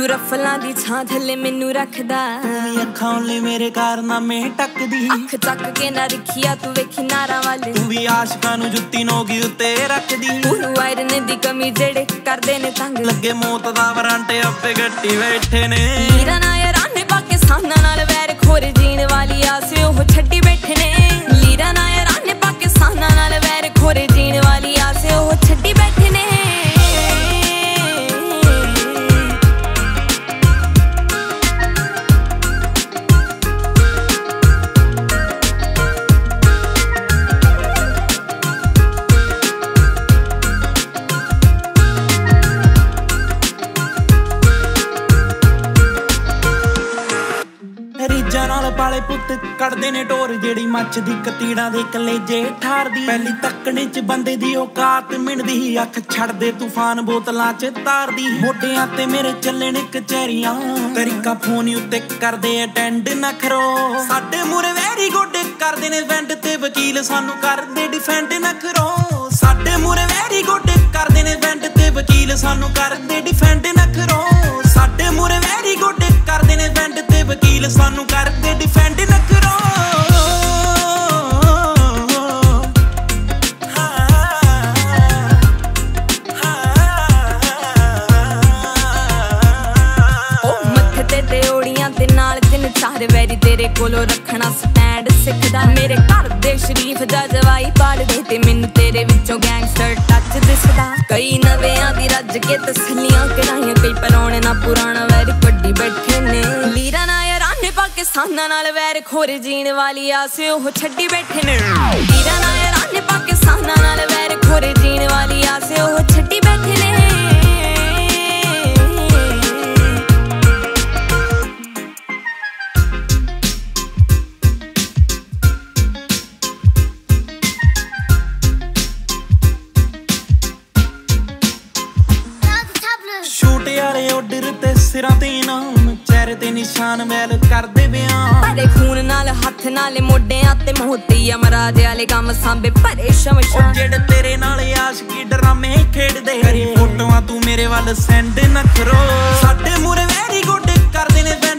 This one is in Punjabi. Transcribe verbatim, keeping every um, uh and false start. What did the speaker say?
ਤੂੰ ਰਫਲਾਂ ਦੀ ਛਾਂ ਥੱਲੇ ਮੈਨੂੰ ਰੱਖਦਾ, ਤੂੰ ਅੱਖਾਂ ਲਈ ਮੇਰੇ ਕਾਰਨਾਮੇ ਟੱਕਦੀ, ਅੱਖ ਚੱਕ ਕੇ ਨਾ ਰੱਖਿਆ ਤੂੰ ਵੇਖੀ ਨਾਰਾਂ ਵੱਲ, ਤੂੰ ਵੀ ਆਸ਼ਕਾਂ ਨੂੰ ਜੁੱਤੀ ਨੋਗੀ ਉੱਤੇ ਰੱਖਦੀ। ਉਹਨੂੰ ਆਇਰਨ ਦੀ ਕਮੀ ਜਿਹੜੇ ਕਰਦੇ ਨੇ ਤੰਗ, ਲੱਗੇ ਮੌਤ ਦਾ ਵਾਰੰਟ ਆਪੇ ਗੱਟੀ ਬੈਠੇ ਨੇ। ਲੀਰਾਂ ਨਾਲ ਯਾਰਾਂ ਨੇ ਪਾਕਿਸਤਾਨਾਂ ਨਾਲ ਵੈਰ ਖੋਰ ਜੀਣ ਵਾਲੀ ਆਸ ਉਹ ਛੱਡੀ ਬੈਠੇ ਨੇ। ਲੀਰਾਂ ਨਾਲ ਯਾਰਾਂ ਨੇ ਪਾਕਿਸਤਾਨਾਂ ਨਾਲ ਵੈਰ ਖੋਰ ਜੀਣ ਵਾਲੀ ਆਸ ਉਹ ਛੱਡੀ ਬੈਠੇ ਨੇ। ਰੀਜਾਂ ਨਾਲ ਪਾਲੇ ਪੁੱਤ ਕੱਢਦੇ ਨੇ ਢੋਰ, ਜਿਹੜੀ ਮੱਚਦੀ ਕਤੀੜਾਂ ਦੇ ਕਲੇਜੇ ਠਾਰਦੀ। ਪਹਿਲੀ ਤੱਕਣੇ ਚ ਬੰਦੇ ਦੀ ਔਕਾਤ ਮਿਣਦੀ, ਅੱਖ ਛੱਡਦੇ ਤੂਫਾਨ ਬੋਤਲਾਂ ਚ ਤਾਰਦੀ। ਮੋਢਿਆਂ ਤੇ ਮੇਰੇ ਚੱਲੇ ਨੇ ਕਚਹਿਰੀਆਂ, ਤਰੀਕਾ ਫੋਨ ਉੱਤੇ ਕਰਦੇ ਅਟੈਂਡ ਨਖਰੋ। ਸਾਡੇ ਮੂਰੇ ਵੈਰੀ ਗੋਡੇ ਕਰਦੇ ਨੇ ਵੈਂਡ ਤੇ ਵਕੀਲ ਸਾਨੂੰ ਕਰਦੇ ਡਿਫੈਂਡ ਨਖਰੋ। ਸਾਡੇ ਮੂਰੇ ਵੈਰੀ ਗੋਡੇ ਕਰਦੇ ਨੇ ਵੈਂਡ ਤੇ ਵਕੀਲ ਸਾਨੂੰ ਕਰਦੇ ਡਿਫੈਂਡ ਨਖਰੋ। ਸਾਡੇ ਮੂਰੇ ਵੈਰੀ ਗੋਡੇ ਕਰਦੇ ਨੇ ਵੈਂਡ ਤੇ ਵਕੀਲ ਸਾਨੂੰ ਕਰਦੇ ਡਿਫੈਂਡ ਨਖਰੋ। ਉਹ ਮੱਥੇ ਤੇ ਦਿਓੜੀਆਂ ਤੇ ਨਾਲ ਤਿੰਨ ਚਾਰ ਵੈਰੀ ਤੇਰੇ ਕੋਲੋਂ ਰੱਖਣਾ ਸਟੈਂਡ ਸਿੱਖਦਾ। ਮੇਰੇ ਘਰ ਦੇ ਸ਼ਰੀਫ ਦਾ ਜਵਾਈ ਪਾੜਦੇ ਤੇ ਮੈਨੂੰ ਤੇਰੇ ਵਿੱਚੋਂ ਗੈਂਗਸਟਰ ਟੱਚ ਦਿਸਦਾ। ਕਈ ਨਵਿਆਂ ਦੀ ਰੱਜ ਕੇ ਤਸੱਲੀਆਂ ਕਰਾਈਆਂ, ਕਈ ਪਰੌਣੇ ਨਾ ਪੁਰਾਣਾ ਵੈਰ ਕੱਢੀ ਬੈਠੇ ਨੇ। ਲੀਰਾਂ ਨਾਲ ਯਾਰਾਂ ਨੇ ਪਾਕਿਸਤਾਨਾਂ ਨਾਲ ਵੈਰ ਖੋਰ ਜੀਣ ਵਾਲੀ ਆਸ ਉਹ ਛੱਡੀ ਬੈਠੇ ਨੇ। ਲੀਰਾਂ ਨਾਲ ਯਾਰਾਂ ਨੇ ਪਾਕਿਸਤਾਨਾਂ ਨਾਲ ਵੈਰ ਖੋਰ ਜੀਣ ਵਾਲੀ ਆਸ ਉਹ ਛੱਡੀ ਬੈਠੇ ਨੇ। ਸ਼ੂਟ ਯਾਰੇ ਆਰਡਰ ਤੇ ਸਿਰਾਂ ਤੇ ਇਨਾਮ, ਚਿਹਰੇ ਤੇ ਨਿਸ਼ਾਨ ਮੈਲ ਕਰਦੇ ਬਿਆਨ। ਭਰੇ ਖੂਨ ਨਾਲ ਹੱਥ ਨਾਲ ਮੋਢਿਆਂ ਤੇ ਮੋਤੀ ਅਮਰਾਜ ਵਾਲੇ ਕੰਮ ਸਾਂਭੇ ਭਰੇ ਸ਼ਮਸ਼ਾਨ। ਜਿਹੜੇ ਤੇਰੇ ਨਾਲ ਆਸ਼ਕੀ ਡਰਾਮੇ ਖੇਡਦੇ, ਕਰੀ ਫੋਟੋਆਂ ਤੂੰ ਮੇਰੇ ਵੱਲ ਸੈਂਡ ਨਖਰੋ। ਸਾਡੇ ਮੂਰੇ ਵੈਰੀ ਗੋਡੇ ਕਰਦੇ ਨੇ